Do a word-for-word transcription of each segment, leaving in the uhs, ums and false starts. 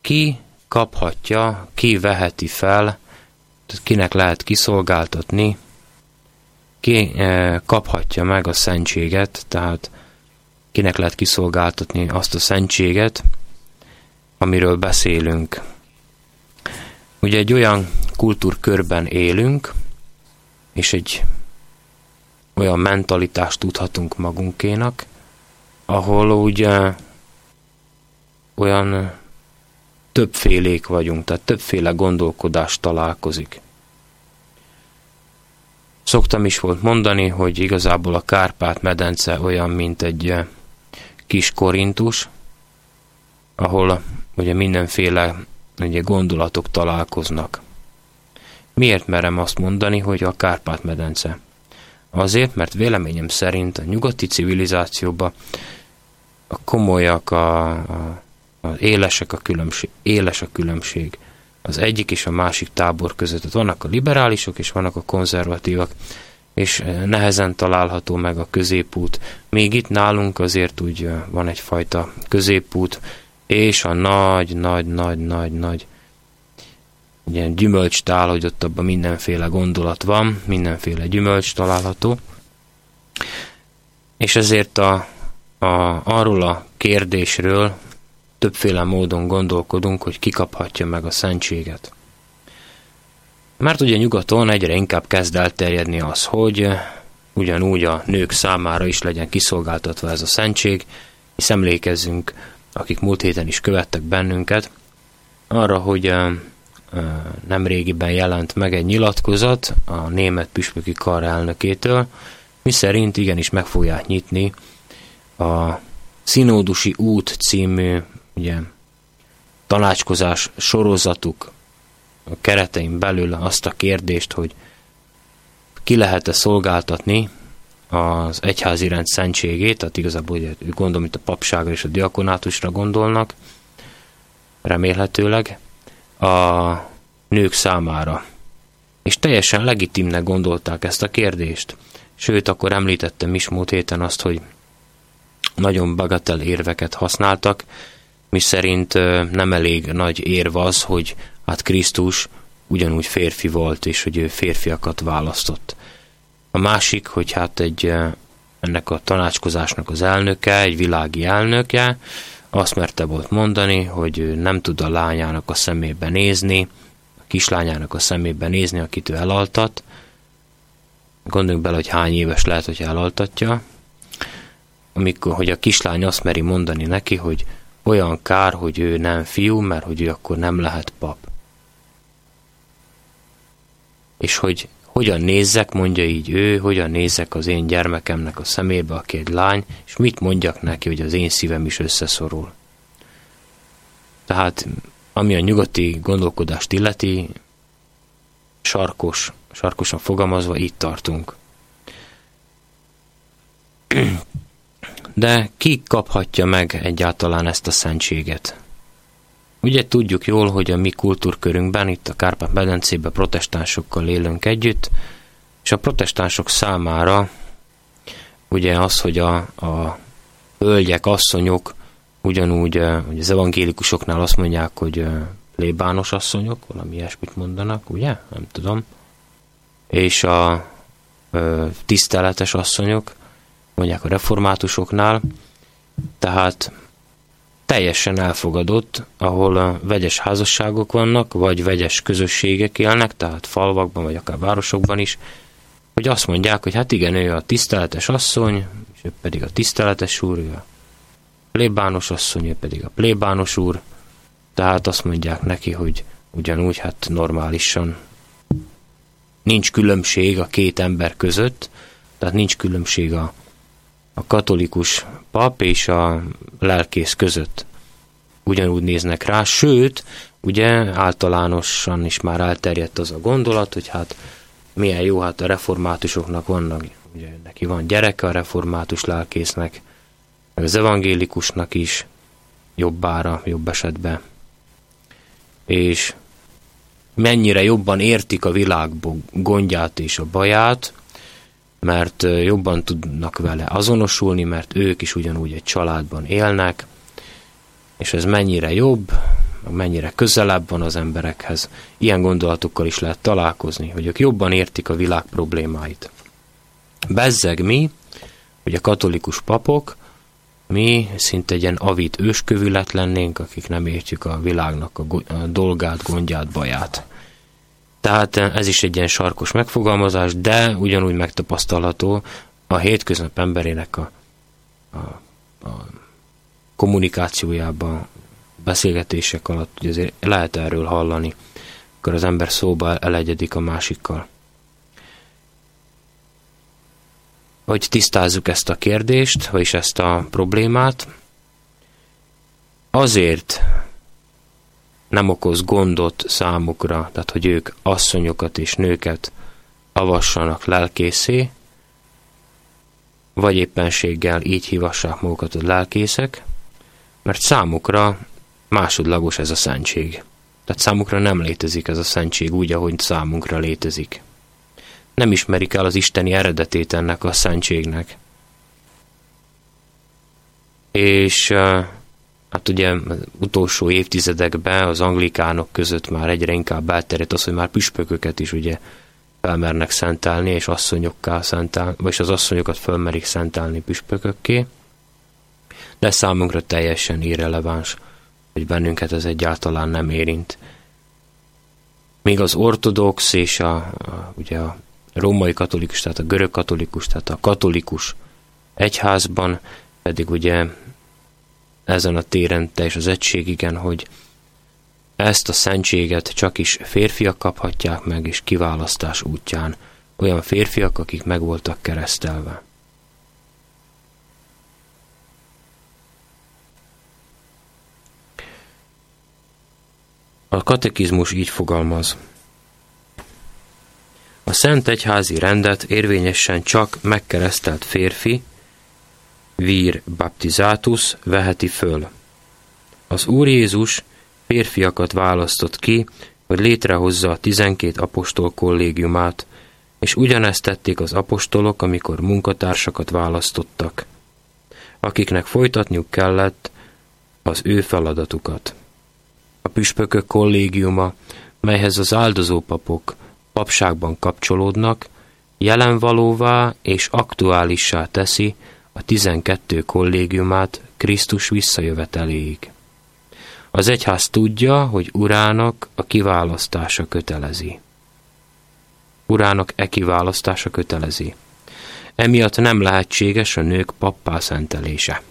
ki kaphatja, ki veheti fel, tehát kinek lehet kiszolgáltatni, ki kaphatja meg a szentséget, tehát kinek lehet kiszolgáltatni azt a szentséget, amiről beszélünk. Ugye egy olyan kultúrkörben élünk, és egy olyan mentalitást tudhatunk magunkénak, ahol ugye olyan többfélék vagyunk, tehát többféle gondolkodás találkozik. Szoktam is volt mondani, hogy igazából a Kárpát-medence olyan, mint egy kis Korintus, ahol ugye mindenféle ugye, gondolatok találkoznak. Miért merem azt mondani, hogy a Kárpát-medence? Azért, mert véleményem szerint a nyugati civilizációban a komolyak, a, a, a élesek a különbség, éles a különbség az egyik és a másik tábor között. Tehát vannak a liberálisok és vannak a konzervatívak, és nehezen található meg a középút. Még itt nálunk azért úgy van egyfajta középút, és a nagy, nagy, nagy, nagy, nagy ugye gyümölcstál, hogy ott abban mindenféle gondolat van, mindenféle gyümölcs található. És ezért a, a, arról a kérdésről többféle módon gondolkodunk, hogy ki kaphatja meg a szentséget. Mert ugye nyugaton egyre inkább kezd elterjedni az, hogy ugyanúgy a nők számára is legyen kiszolgáltatva ez a szentség, és emlékezzünk, akik múlt héten is követtek bennünket, arra, hogy nemrégiben jelent meg egy nyilatkozat a német püspöki kar elnökétől, miszerint igenis meg fogják nyitni a Szinódusi út című ugye, tanácskozás sorozatuk a keretein belül azt a kérdést, hogy ki lehet-e szolgáltatni az egyházi rend szentségét, tehát igazából ugye, gondolom itt a papságra és a diakonátusra gondolnak, remélhetőleg, a nők számára. És teljesen legitimnek gondolták ezt a kérdést. Sőt, akkor említettem is múlt héten azt, hogy nagyon bagatel érveket használtak, miszerint nem elég nagy érv az, hogy hát Krisztus ugyanúgy férfi volt, és hogy ő férfiakat választott. A másik, hogy hát egy ennek a tanácskozásnak az elnöke, egy világi elnöke, azt merte volt mondani, hogy ő nem tud a lányának a szemébe nézni, a kislányának a szemébe nézni, akit ő elaltat. Gondoljunk bele, hogy hány éves lehet, hogy elaltatja, amikor, hogy a kislány azt meri mondani neki, hogy olyan kár, hogy ő nem fiú, mert hogy ő akkor nem lehet pap. És hogy hogyan nézzek, mondja így ő, hogyan nézzek az én gyermekemnek a szemébe, aki egy lány, és mit mondjak neki, hogy az én szívem is összeszorul. Tehát, ami a nyugati gondolkodást illeti, sarkos, sarkosan fogalmazva, itt tartunk. De ki kaphatja meg egyáltalán ezt a szentséget? Ugye tudjuk jól, hogy a mi kultúrkörünkben, itt a Kárpát-medencében protestánsokkal élünk együtt, és a protestánsok számára ugye az, hogy a, a hölgyek, asszonyok ugyanúgy hogy az evangélikusoknál azt mondják, hogy plébános asszonyok, valami ilyesmit mondanak, ugye? Nem tudom. És a ö, tiszteletes asszonyok mondják a reformátusoknál, tehát teljesen elfogadott, ahol vegyes házasságok vannak, vagy vegyes közösségek élnek, tehát falvakban, vagy akár városokban is, hogy azt mondják, hogy hát igen, ő a tiszteletes asszony, és ő pedig a tiszteletes úr, ő a plébános asszony, ő pedig a plébános úr, tehát azt mondják neki, hogy ugyanúgy hát normálisan nincs különbség a két ember között, tehát nincs különbség a a katolikus pap és a lelkész között. Ugyanúgy néznek rá, sőt, ugye általánosan is már elterjedt az a gondolat, hogy hát milyen jó, hát a reformátusoknak vannak, ugye neki van gyereke a református lelkésznek, meg az evangélikusnak is jobbára, jobb esetben. És mennyire jobban értik a világ gondját és a baját, mert jobban tudnak vele azonosulni, mert ők is ugyanúgy egy családban élnek, és ez mennyire jobb, mennyire közelebb van az emberekhez. Ilyen gondolatokkal is lehet találkozni, hogy ők jobban értik a világ problémáit. Bezzeg mi, hogy a katolikus papok, mi szinte egy ilyen avid őskövület lennénk, akik nem értjük a világnak a, go- a dolgát, gondját, baját. Tehát ez is egy ilyen sarkos megfogalmazás, de ugyanúgy megtapasztalható a hétköznap emberének a, a, a kommunikációjában, beszélgetések alatt, hogy azért lehet erről hallani, akkor az ember szóba elegyedik a másikkal. Hogy tisztázzuk ezt a kérdést, vagyis ezt a problémát, azért nem okoz gondot számukra, tehát hogy ők asszonyokat és nőket avassanak lelkészé, vagy éppenséggel így hívassák magukat a lelkészek, mert számukra másodlagos ez a szentség. Tehát számukra nem létezik ez a szentség úgy, ahogy számunkra létezik. Nem ismerik el az isteni eredetét ennek a szentségnek. És hát ugye az utolsó évtizedekben az anglikánok között már egyre inkább elterjedt az, hogy már püspököket is ugye felmernek szentelni, és asszonyokká szentelni, vagyis az asszonyokat felmerik szentelni püspökökké, de számunkra teljesen irreleváns, hogy bennünket ez egyáltalán nem érint. Még az ortodox és a, a, ugye a római katolikus, tehát a görög katolikus, tehát a katolikus egyházban pedig ugye ezen a téren teljes az egység, igen, hogy ezt a szentséget csak is férfiak kaphatják meg, és kiválasztás útján. Olyan férfiak, akik meg voltak keresztelve. A katekizmus így fogalmaz. A szent egyházi rendet érvényesen csak megkeresztelt férfi, vir baptizátus veheti föl. Az Úr Jézus férfiakat választott ki, hogy létrehozza a tizenkét apostol kollégiumát, és ugyanezt tették az apostolok, amikor munkatársakat választottak, akiknek folytatniuk kellett az ő feladatukat. A püspökök kollégiuma, melyhez az áldozópapok papságban kapcsolódnak, jelenvalóvá és aktuálissá teszi a tizenkettő kollégiumát Krisztus visszajöveteléig. Az egyház tudja, hogy urának a kiválasztása kötelezi. Urának e kiválasztása kötelezi. Emiatt nem lehetséges a nők pappá szentelése.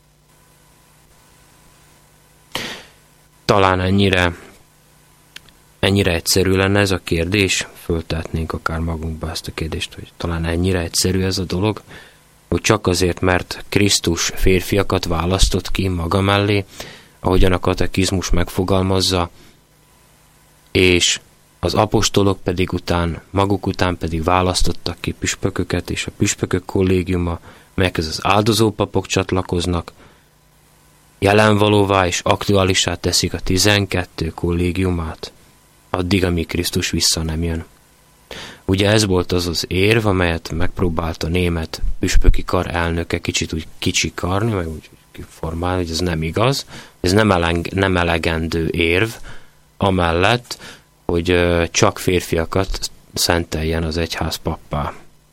Talán ennyire, ennyire egyszerű lenne ez a kérdés, föltehetnénk akár magunkba ezt a kérdést, hogy talán ennyire egyszerű ez a dolog, hogy csak azért, mert Krisztus férfiakat választott ki maga mellé, ahogyan a katekizmus megfogalmazza, és az apostolok pedig után, maguk után pedig választottak ki püspököket, és a püspökök kollégiuma, melyekhez az áldozópapok csatlakoznak, jelenvalóvá és aktuálisá teszik a tizenkettő kollégiumát, addig, amíg Krisztus vissza nem jön. Ugye ez volt az az érv, amelyet megpróbált a német püspöki kar elnöke kicsit úgy kicsikarni, vagy úgy formálni, hogy ez nem igaz, ez nem, eleng, nem elegendő érv, amellett, hogy csak férfiakat szenteljen az egyház pappá.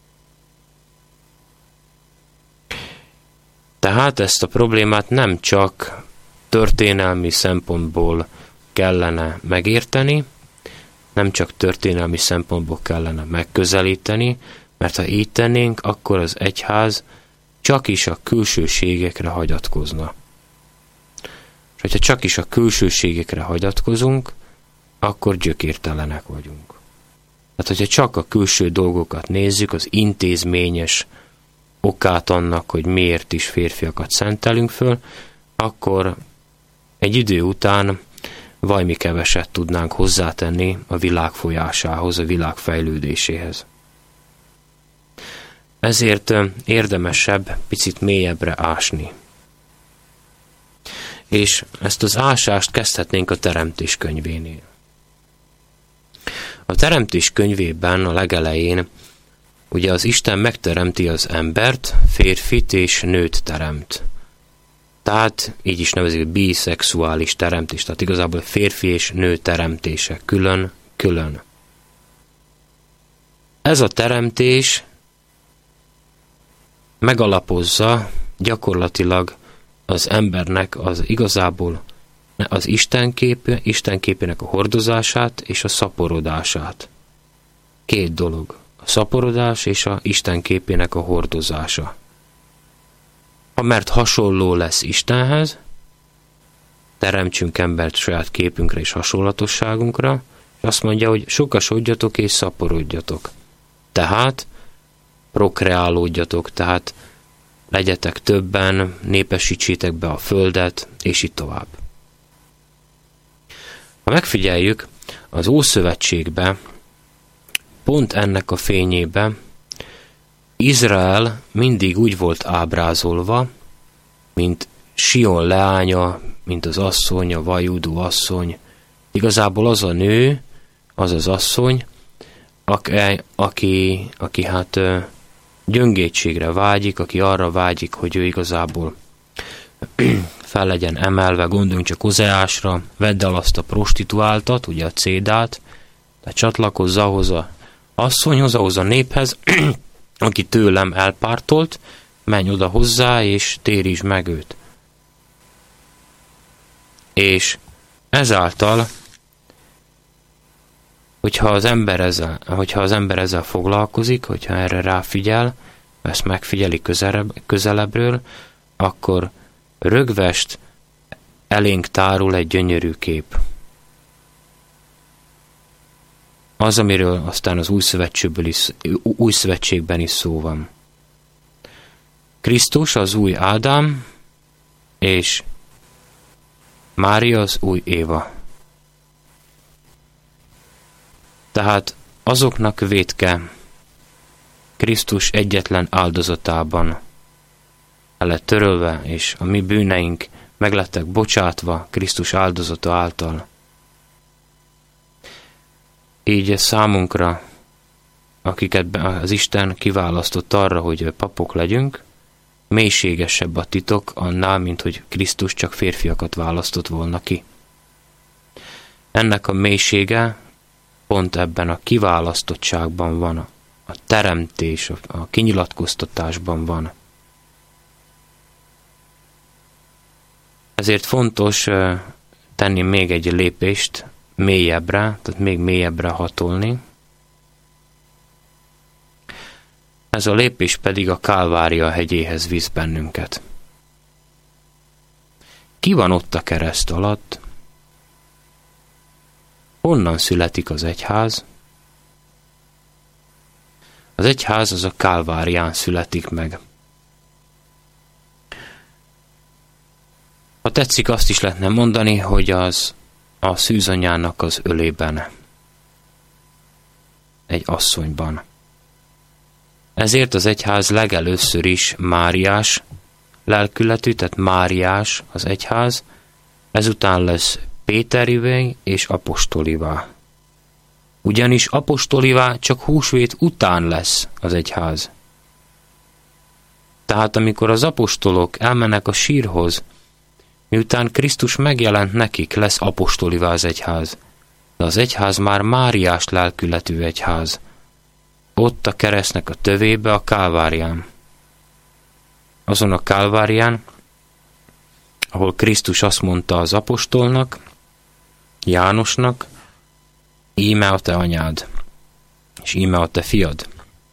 Tehát ezt a problémát nem csak történelmi szempontból kellene megérteni, nem csak történelmi szempontból kellene megközelíteni, mert ha így tennénk, akkor az egyház csak is a külsőségekre hagyatkozna. És hogyha csak is a külsőségekre hagyatkozunk, akkor gyökértelenek vagyunk. Tehát, hogyha csak a külső dolgokat nézzük, az intézményes okát annak, hogy miért is férfiakat szentelünk föl, akkor egy idő után vajmi keveset tudnánk hozzátenni a világ folyásához, a világ fejlődéséhez. Ezért érdemesebb picit mélyebbre ásni. És ezt az ásást kezdhetnénk a Teremtés könyvénél. A Teremtés könyvében a legelején ugye az Isten megteremti az embert, férfit és nőt teremt. Tehát így is nevezik biszexuális teremtés, tehát igazából férfi és nő teremtése külön-külön. Ez a teremtés megalapozza gyakorlatilag az embernek az igazából az Istenkép, Istenképének a hordozását és a szaporodását. Két dolog. A szaporodás és a Istenképének a hordozása. Ha mert hasonló lesz Istenhez, teremtsünk embert saját képünkre és hasonlatosságunkra, és azt mondja, hogy sokasodjatok és szaporodjatok. Tehát prokreálódjatok, tehát legyetek többen, népesítsétek be a földet, és így tovább. Ha megfigyeljük, az Ószövetségben, pont ennek a fényében Izrael mindig úgy volt ábrázolva, mint Sion leánya, mint az asszony, a vajúdó asszony. Igazából az a nő, az az asszony, aki, aki, aki hát gyöngétségre vágyik, aki arra vágyik, hogy ő igazából fel legyen emelve, gondoljunk csak Ozeásra, vedd el azt a prostituáltat, ugye a Cédát, de csatlakozz ahhoz a asszonyhoz, ahhoz a néphez, aki tőlem elpártolt, menj oda hozzá, és térítsd meg őt. És ezáltal, hogyha az ember ezzel, hogyha az ember ezzel foglalkozik, hogyha erre ráfigyel, ezt megfigyeli közelebb, közelebbről, akkor rögvest elénk tárul egy gyönyörű kép. Az, amiről aztán az új szövetségből is, új szövetségben is szó van. Krisztus az új Ádám, és Mária az új Éva. Tehát azoknak vétke Krisztus egyetlen áldozatában el lett törölve, és a mi bűneink meg lettek bocsátva Krisztus áldozata által. Így számunkra, akiket az Isten kiválasztott arra, hogy papok legyünk, mélységesebb a titok annál, mint hogy Krisztus csak férfiakat választott volna ki. Ennek a mélysége pont ebben a kiválasztottságban van, a teremtés, a kinyilatkoztatásban van. Ezért fontos tenni még egy lépést mélyebbre, tehát még mélyebbre hatolni. Ez a lépés pedig a Kálvária hegyéhez visz bennünket. Ki van ott a kereszt alatt? Honnan születik az egyház? Az egyház az a Kálvárián születik meg. Ha tetszik, azt is lehetne mondani, hogy az a szűzanyának az ölében, egy asszonyban. Ezért az egyház legelőször is Máriás lelkületű, tehát Máriás az egyház, ezután lesz Péterivé és apostolivá. Ugyanis apostolivá csak húsvét után lesz az egyház. Tehát amikor az apostolok elmennek a sírhoz, miután Krisztus megjelent nekik, lesz apostolivá az egyház. De az egyház már Máriás lelkületű egyház. Ott a keresztnek a tövébe, a Kálvárián. Azon a Kálvárián, ahol Krisztus azt mondta az apostolnak, Jánosnak, íme a te anyád, és íme a te fiad.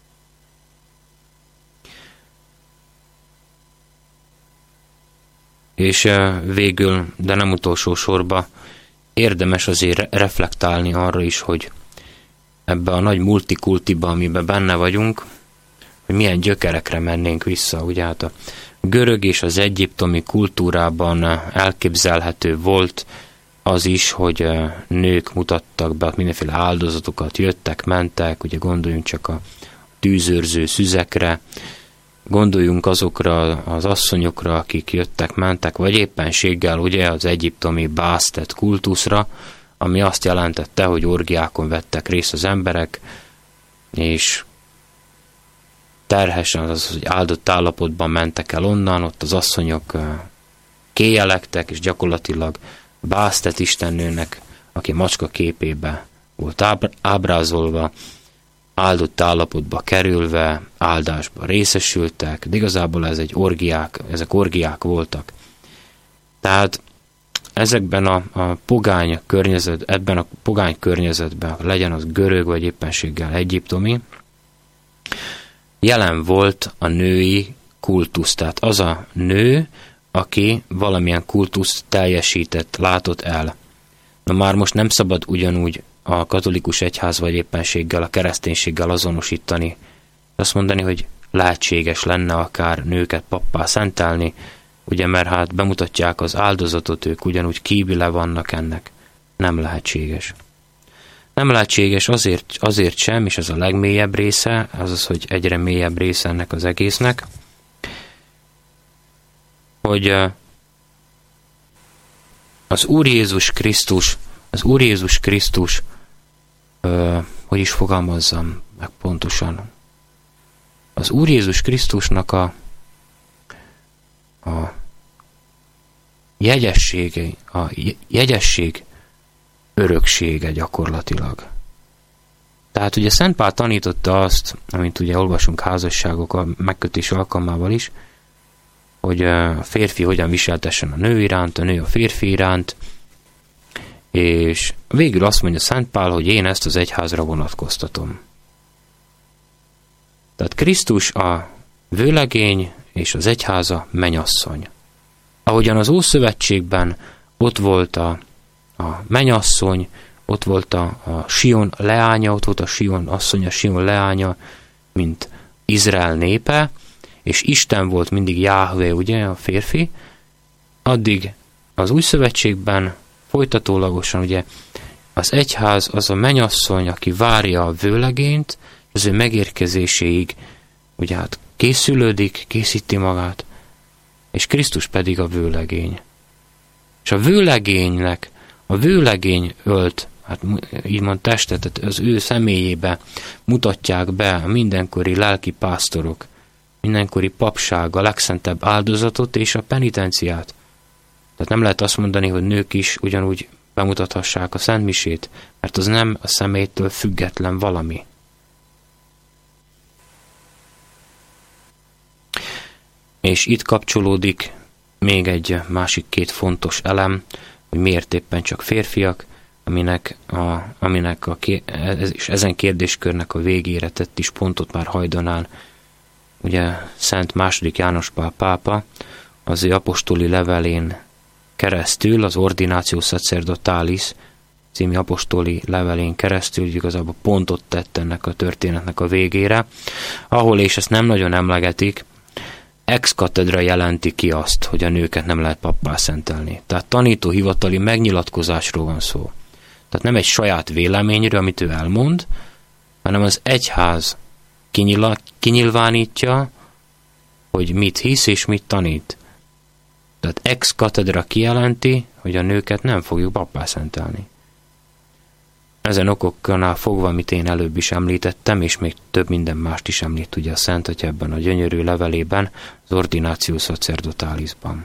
És végül, de nem utolsó sorba, érdemes azért reflektálni arra is, hogy ebbe a nagy multikultiba, amiben benne vagyunk, hogy milyen gyökerekre mennénk vissza. Ugye hát a görög és az egyiptomi kultúrában elképzelhető volt az is, hogy nők mutattak be mindenféle áldozatokat, jöttek, mentek, ugye gondoljunk csak a tűzőrző szüzekre, gondoljunk azokra az asszonyokra, akik jöttek, mentek, vagy éppenséggel ugye az egyiptomi básztet kultuszra, ami azt jelentette, hogy orgiákon vettek részt az emberek, és terhesen, azaz, hogy áldott állapotban mentek el onnan, ott az asszonyok kéjelektek, és gyakorlatilag Básztet istennőnek, aki macska képébe volt ábrázolva, áldott állapotba kerülve, áldásba részesültek, de igazából ez egy orgiák, ezek orgiák voltak. Tehát ezekben a, a pogány környezet, ebben a pogány környezetben, legyen az görög vagy éppenséggel egyiptomi, jelen volt a női kultusz, tehát az a nő, aki valamilyen kultuszt teljesített, látott el. Na már most nem szabad ugyanúgy a katolikus egyház vagy éppenséggel, a kereszténységgel azonosítani. Azt mondani, hogy lehetséges lenne akár nőket pappá szentelni, ugye, mert hát bemutatják az áldozatot, ők ugyanúgy kívüle vannak ennek. Nem lehetséges. Nem lehetséges azért, azért sem, és ez a legmélyebb része, azaz, hogy egyre mélyebb része ennek az egésznek, hogy az Úr Jézus Krisztus, az Úr Jézus Krisztus, ö, hogy is fogalmazzam meg pontosan, az Úr Jézus Krisztusnak a, a jegyessége, a jegyesség öröksége gyakorlatilag. Tehát ugye Szent Pál tanította azt, amint ugye olvasunk házasságok a megkötés alkalmával is, hogy a férfi hogyan viseltessen a nő iránt, a nő a férfi iránt, és végül azt mondja Szent Pál, hogy én ezt az egyházra vonatkoztatom. Tehát Krisztus a vőlegény, és az egyháza mennyasszony. Ahogyan az Ószövetségben ott volt a, a mennyasszony, ott volt a, a Sion leánya, ott volt a Sion asszony, a Sion leánya, mint Izrael népe, és Isten volt mindig Jáhvé, ugye, a férfi, addig az Új Szövetségben folytatólagosan, ugye, az egyház az a mennyasszony, aki várja a vőlegényt, az ő megérkezéséig, ugye hát készülődik, készíti magát, és Krisztus pedig a vőlegény. És a vőlegénynek, a vőlegény ölt, hát így mond testet, tehát az ő személyébe mutatják be a mindenkori lelki pásztorok, mindenkori papság, a legszentebb áldozatot és a penitenciát. Tehát nem lehet azt mondani, hogy nők is ugyanúgy bemutathassák a szentmisét, mert az nem a személytől független valami. És itt kapcsolódik még egy másik két fontos elem, hogy miért éppen csak férfiak, aminek, a, aminek a, és ezen kérdéskörnek a végére tett is pontot már hajdanán, ugye Szent második János Pál pápa az ő apostoli levelén keresztül, az Ordinatio Sacerdotalis című apostoli levelén keresztül igazából pontot tett ennek a történetnek a végére, ahol, és ezt nem nagyon emlegetik, ex cathedra jelenti ki azt, hogy a nőket nem lehet pappá szentelni. Tehát tanítóhivatali megnyilatkozásról van szó. Tehát nem egy saját véleményről, amit ő elmond, hanem az egyház kinyilvánítja, hogy mit hisz és mit tanít. Tehát ex cathedra kijelenti, hogy a nőket nem fogjuk pappá szentelni. Ezen okoknál fogva, amit én előbb is említettem, és még több minden mást is említ ugye a Szent Atya ebben a gyönyörű levelében, az Ordinatio Sacerdotalisban.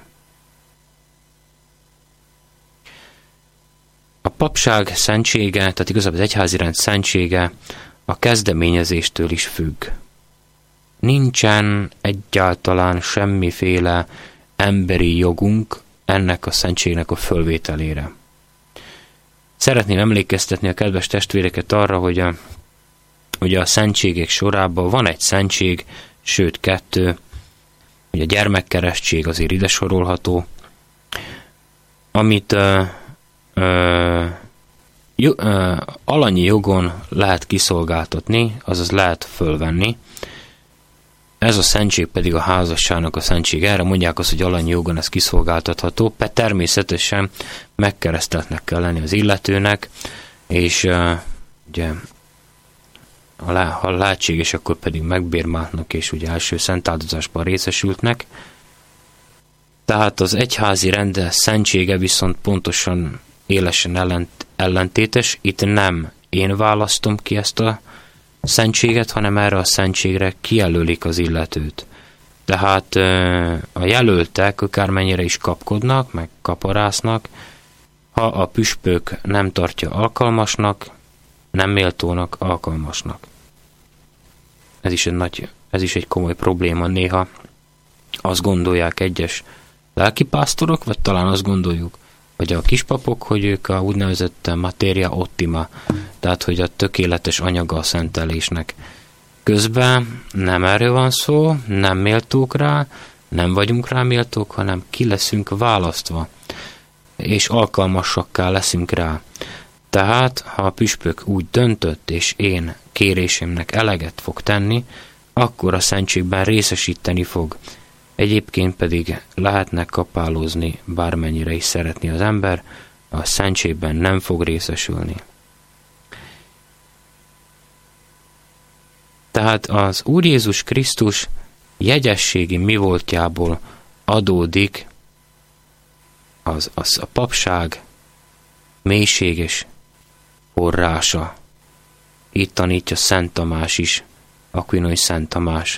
A papság szentsége, tehát igazából az egyházi rend szentsége a kezdeményezéstől is függ. Nincsen egyáltalán semmiféle emberi jogunk ennek a szentségnek a fölvételére. Szeretném emlékeztetni a kedves testvéreket arra, hogy a, ugye a szentségek sorában van egy szentség, sőt kettő, ugye a gyermekkeresztség azért ide sorolható, amit ö, ö, jó, ö, alanyi jogon lehet kiszolgáltatni, azaz lehet fölvenni. Ez a szentség pedig a házasságnak a szentség. Erre mondják azt, hogy alanyi jogon ez kiszolgáltatható, de természetesen megkereszteltnek kell lenni az illetőnek, és uh, ugye, ha, lá, ha lehetséges, akkor pedig megbérmáltnak, és ugye első szentáldozásban részesültnek. Tehát az egyházi rend szentsége viszont pontosan élesen ellent, ellentétes. Itt nem én választom ki ezt a szentséget, hanem erre a szentségre kijelölik az illetőt. Tehát a jelöltek akármennyire is kapkodnak, meg kaparásznak, ha a püspök nem tartja alkalmasnak, nem méltónak, alkalmasnak. Ez is egy nagy, ez is egy komoly probléma néha. Azt gondolják egyes lelkipásztorok, vagy talán azt gondoljuk, vagy a kispapok, hogy ők a úgynevezett materia optima, tehát hogy a tökéletes anyaga a szentelésnek. Közben nem erről van szó, nem méltók rá, nem vagyunk rá méltók, hanem ki leszünk választva, és alkalmasakká leszünk rá. Tehát, ha a püspök úgy döntött, és én kérésemnek eleget fog tenni, akkor a szentségben részesíteni fog. Egyébként pedig lehetne kapálózni, bármennyire is szeretni az ember, a szentségben nem fog részesülni. Tehát az Úr Jézus Krisztus jegyességi mi voltjából adódik az, az a papság mélységes forrása. Itt tanítja Szent Tamás is, Akvinói Szent Tamás,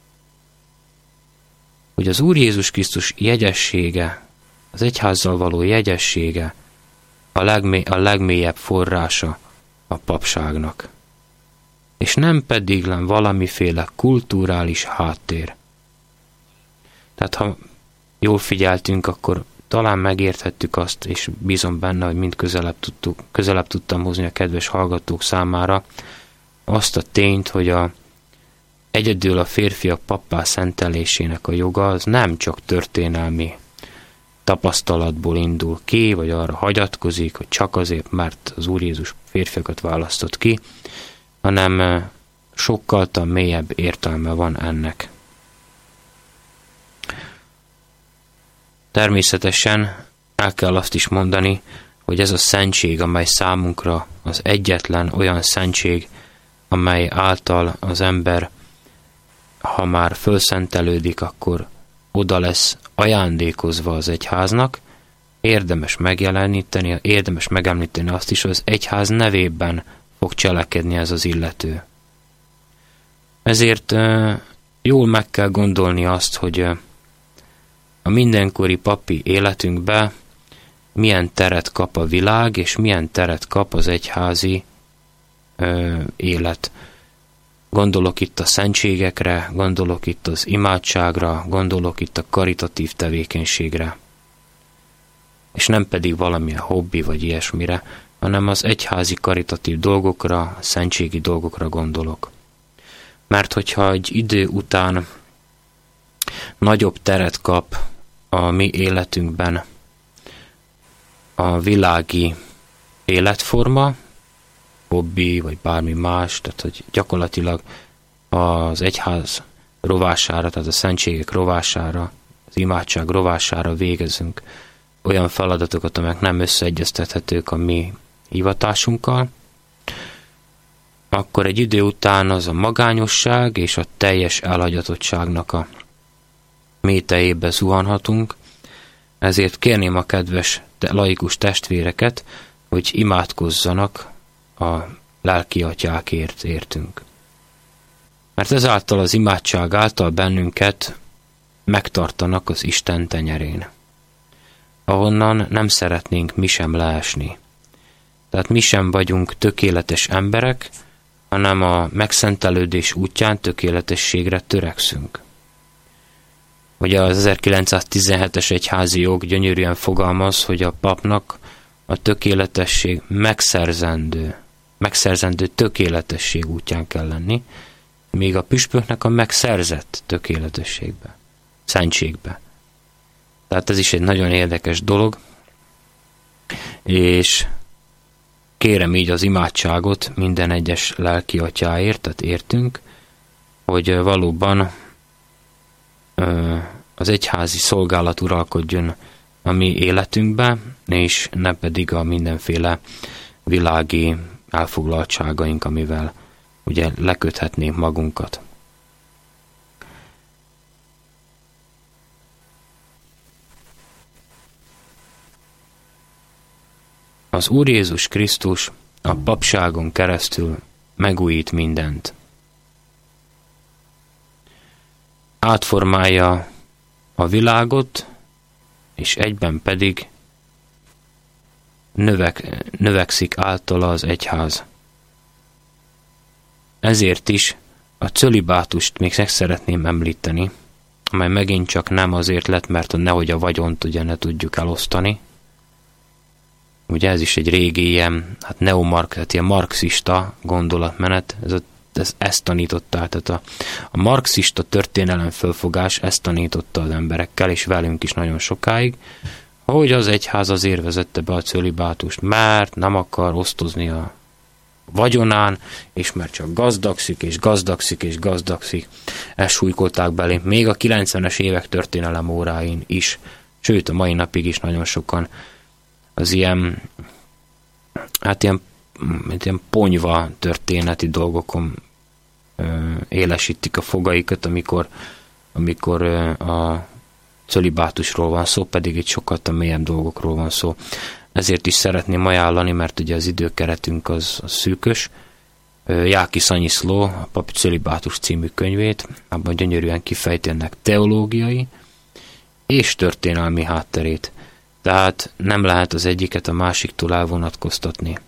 hogy az Úr Jézus Krisztus jegyessége, az egyházzal való jegyessége a, legmély, a legmélyebb forrása a papságnak. És nem pedig valamiféle kulturális háttér. Tehát ha jól figyeltünk, akkor talán megérthettük azt, és bízom benne, hogy mind közelebb, tudtuk, közelebb tudtam hozni a kedves hallgatók számára azt a tényt, hogy a, egyedül a férfiak pappá szentelésének a joga az nem csak történelmi tapasztalatból indul ki, vagy arra hagyatkozik, hogy csak azért, mert az Úr Jézus férfiakat választott ki, hanem sokkal mélyebb értelme van ennek. Természetesen el kell azt is mondani, hogy ez a szentség, amely számunkra az egyetlen olyan szentség, amely által az ember, ha már fölszentelődik, akkor oda lesz ajándékozva az egyháznak, érdemes megjeleníteni, érdemes megemlíteni azt is, hogy az egyház nevében fog cselekedni ez az illető. Ezért jól meg kell gondolni azt, hogy a mindenkori papi életünkbe milyen teret kap a világ, és milyen teret kap az egyházi ö, élet. Gondolok itt a szentségekre, gondolok itt az imádságra, gondolok itt a karitatív tevékenységre. És nem pedig valamilyen hobbi vagy ilyesmire, hanem az egyházi karitatív dolgokra, szentségi dolgokra gondolok. Mert hogyha egy idő után nagyobb teret kap a mi életünkben a világi életforma, hobbi, vagy bármi más, tehát hogy gyakorlatilag az egyház rovására, tehát a szentségek rovására, az imádság rovására végezünk olyan feladatokat, amelyek nem összeegyeztethetők a mi hivatásunkkal, akkor egy idő után az a magányosság és a teljes elhagyatottságnak a mélytejébe zuhanhatunk, ezért kérném a kedves laikus testvéreket, hogy imádkozzanak a lelki atyákért értünk. Mert ezáltal az imádság által bennünket megtartanak az Isten tenyerén, ahonnan nem szeretnénk mi sem leesni. Tehát mi sem vagyunk tökéletes emberek, hanem a megszentelődés útján tökéletességre törekszünk. Ugye az ezerkilencszáztizenhetes egyházi jog gyönyörűen fogalmaz, hogy a papnak a tökéletesség megszerzendő, megszerzendő tökéletesség útján kell lenni, míg a püspöknek a megszerzett tökéletességbe, szentségbe. Tehát ez is egy nagyon érdekes dolog, és kérem így az imádságot minden egyes lelki atyáért, tehát értünk, hogy valóban az egyházi szolgálat uralkodjon a mi életünkbe, és ne pedig a mindenféle világi elfoglaltságaink, amivel ugye leköthetnénk magunkat. Az Úr Jézus Krisztus a papságon keresztül megújít mindent. átformálja a világot, és egyben pedig növek, növekszik általa az egyház. Ezért is a cölibátust még meg szeretném említeni, amely megint csak nem azért lett, mert nehogy a vagyont ugye ne tudjuk elosztani. Ugye ez is egy régi ilyen, hát neomark, hát ilyen marxista gondolatmenet, ez a, ez, ezt tanította, tehát a, a marxista történelem fölfogás ezt tanította az emberekkel, és velünk is nagyon sokáig, hogy az egyház azért vezette be a cölibátust, mert nem akar osztozni a vagyonán, és mert csak gazdagszik, és gazdagszik, és gazdagszik. Ezt súlykolták belé, még a kilencvenes évek történelem óráin is, sőt a mai napig is nagyon sokan az ilyen, hát ilyen, ilyen ponyva történeti dolgokon ö, élesítik a fogaikat, amikor, amikor ö, a cölibátusról van szó, pedig itt sokkal mélyebb dolgokról van szó. Ezért is szeretném ajánlani, mert ugye az időkeretünk az, az szűkös. Jáki Szanyiszló, a Papi Cölibátus című könyvét, abban gyönyörűen kifejti ennek teológiai és történelmi hátterét. Tehát nem lehet az egyiket a másiktól elvonatkoztatni.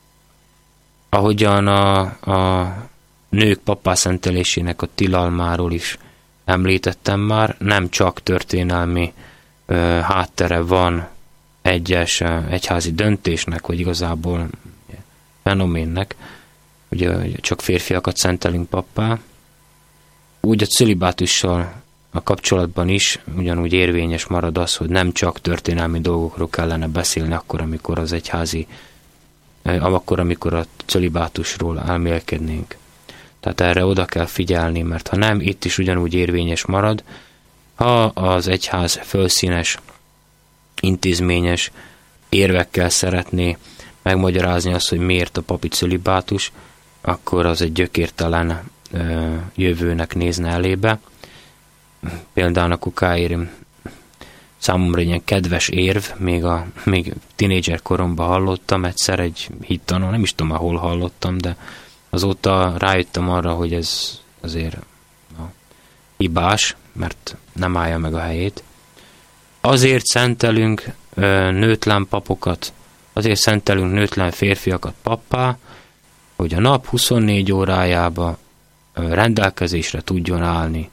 Ahogyan a, a nők pappászentelésének a tilalmáról is említettem már, nem csak történelmi ö, háttere van egyes egyházi döntésnek, vagy igazából fenoménnek, ugye csak férfiakat szentelünk pappá, úgy a cölibátussal a kapcsolatban is ugyanúgy érvényes marad az, hogy nem csak történelmi dolgokról kellene beszélni akkor, amikor az egyházi, akkor, amikor a cölibátusról elmélkednénk. Tehát erre oda kell figyelni, mert ha nem, itt is ugyanúgy érvényes marad, ha az egyház fölszínes, intézményes érvekkel szeretné megmagyarázni azt, hogy miért a papi cölibátus, akkor az egy gyökértelen ö, jövőnek nézne elébe. Például a kukáért számomra egy ilyen kedves érv, még a még tínédzser koromban hallottam egyszer egy hittanon, nem is tudom, hol hallottam, de azóta rájöttem arra, hogy ez azért na, hibás, mert nem állja meg a helyét. Azért szentelünk ö, nőtlen papokat, azért szentelünk nőtlen férfiakat pappá, hogy a nap huszonnégy órájába ö, rendelkezésre tudjon állni.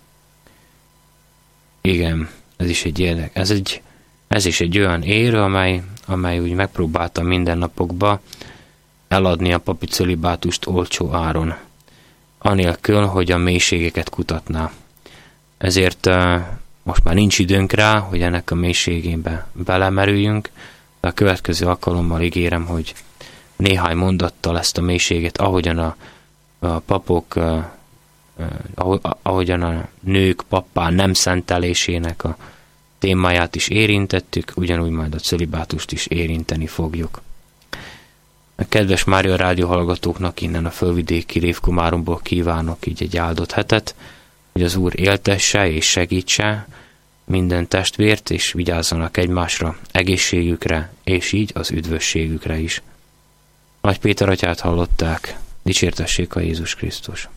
Igen, ez is egy érdek. Ez, egy, ez is egy olyan ér, amely, amely úgy megpróbálta mindennapokba eladni a papi cölibátust olcsó áron, anélkül, hogy a mélységeket kutatná. Ezért uh, most már nincs időnk rá, hogy ennek a mélységébe belemerüljünk, de a következő alkalommal ígérem, hogy néhány mondattal ezt a mélységet, ahogyan a, a papok, uh, uh, ahogyan a nők pappá nem szentelésének a témáját is érintettük, ugyanúgy majd a cölibátust is érinteni fogjuk. A kedves Mária Rádió hallgatóknak innen a fölvidéki Révkomáromból kívánok így egy áldott hetet, hogy az Úr éltesse és segítse minden testvért, és vigyázzanak egymásra, egészségükre, és így az üdvösségükre is. Nagy Péter atyát hallották, dicsértessék a Jézus Krisztus.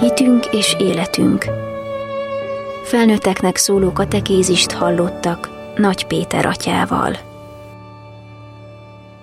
Hitünk és életünk. Felnőtteknek szóló katekézist hallottak Nagy Péter atyával.